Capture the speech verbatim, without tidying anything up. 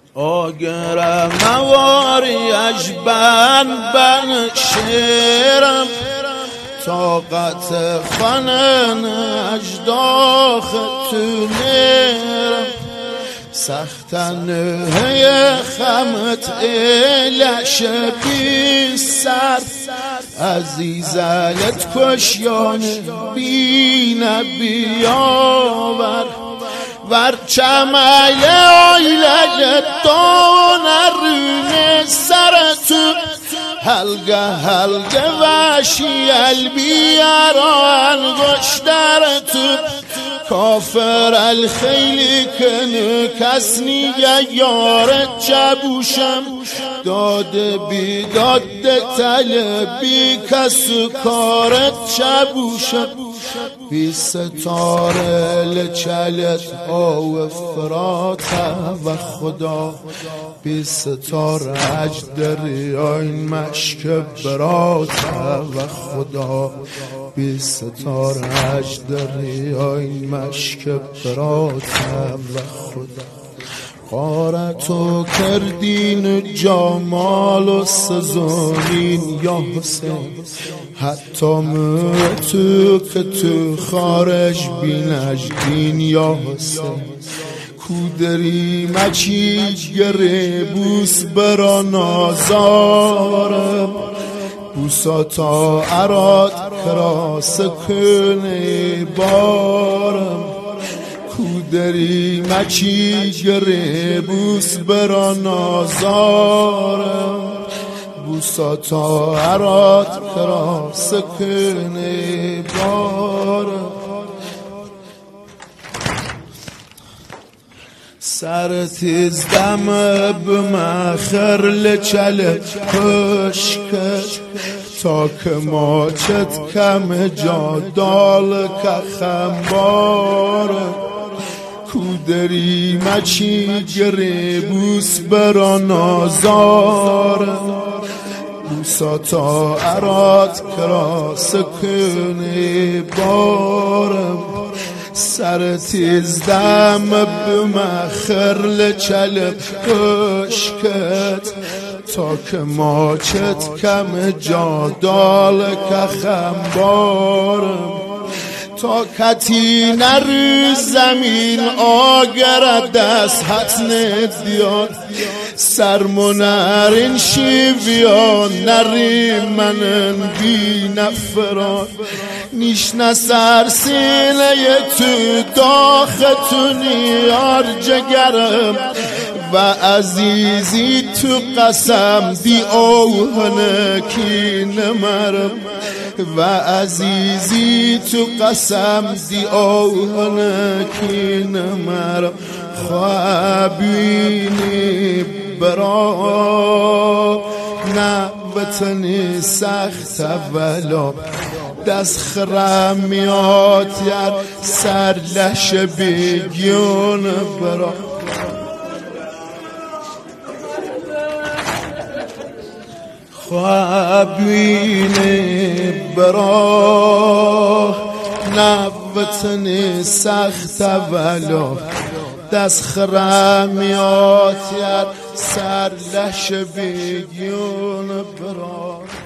آگرم مواری اجبن بن شیرم طاقت خانن اجداخ تونیرم سختن هی خمت ایلش بی سر عزیزلت کشیان بی نبیاور ور چمایل آیلت دانرون سرتو هلگه هلگه وشی البیاران گشترتو کافر الخیلی کنه کس نیگه یارت چبوشم داده بی داده طلبی کس کارت چبوشم بی ستاره لچلت آو فراته و خدا بی ستاره اجدری آین مشک براته و خدا بی ستاره اجدری آین مشک براته و خدا قارتو کردین جمال و سزونین یا حسین حتی مرتو که تو خارج بینجدین یا حسین کودری مچی گره بوس برا نازارم بوسا تا اراد کراس کنه بارم کودری مچی گره بوس برا نازارم بوسا تا اراد کراس کنه بارم سر تیز دم بمخر لچل پشکت تا که ماچت کم جادال که خمبارم کودری مچی گره بوس برا نازارم بوسا تا اراد کراس کنه بارم سر تیز دم بمخر لچل کشکت تا که ماچت کم جادال که خمبارم تا کتی نرو زمین آگر دست حت ندیان سرمونرین شیویان نری منن بی نفران نیش نسر سینه تو داختونی یار جگرم و عزیزی تو قسم دی اوهنه کی نمرم و عزیزی تو قسم دی اوهنه کی نمرم خوابینی برا نه وطنی سخت اولا دست خرم میاد یر سر لش بیگیون برا خوابینی برا نه وطنی سخت اولا دست خرم میاد یر سر لش بیگیون برا